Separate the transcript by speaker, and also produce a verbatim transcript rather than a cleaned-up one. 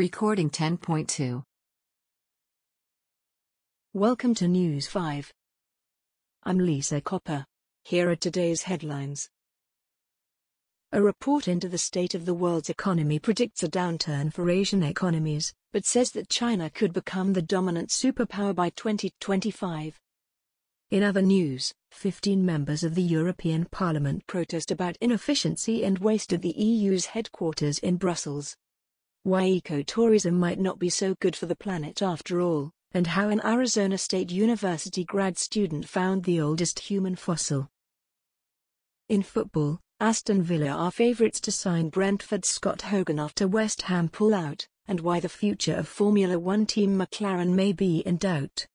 Speaker 1: Recording ten point two.
Speaker 2: Welcome to News five. I'm Lisa Copper. Here are today's headlines. A report into the state of the world's economy predicts a downturn for Asian economies, but says that China could become the dominant superpower by twenty twenty-five. In other news, fifteen members of the European Parliament protest about inefficiency and waste at the E U's headquarters in Brussels. Why ecotourism might not be so good for the planet after all, and how an Arizona State University grad student found the oldest human fossil. In football, Aston Villa are favourites to sign Brentford's Scott Hogan after West Ham pull out, and why the future of Formula One team McLaren may be in doubt.